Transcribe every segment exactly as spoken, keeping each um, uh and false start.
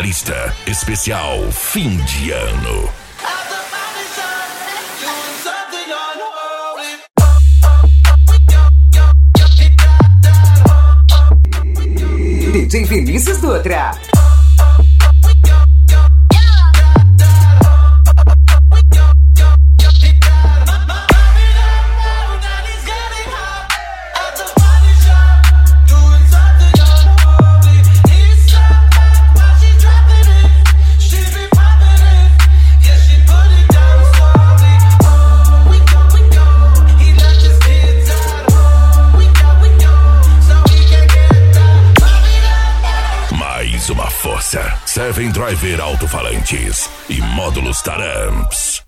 Vigarista, especial fim de ano. D J Vinícius Dutra. Uma força, Seven Driver alto-falantes e módulos Taramps.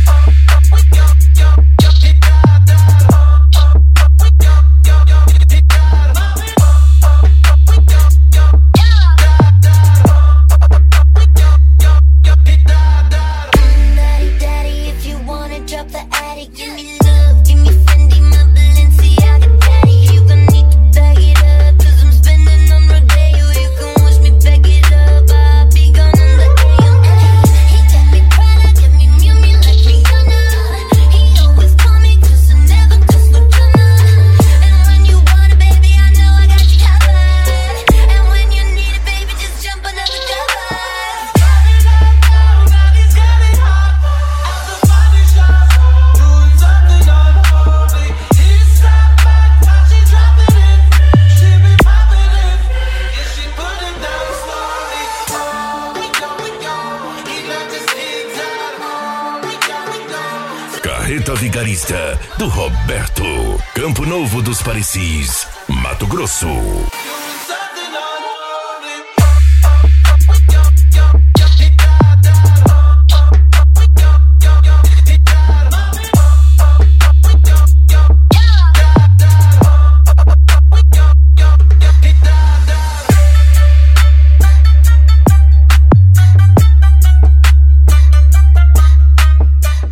Carreta Vigarista do Roberto, Campo Novo dos Parecis, Mato Grosso.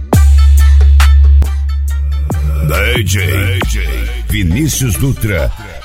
D J Vinícius Dutra.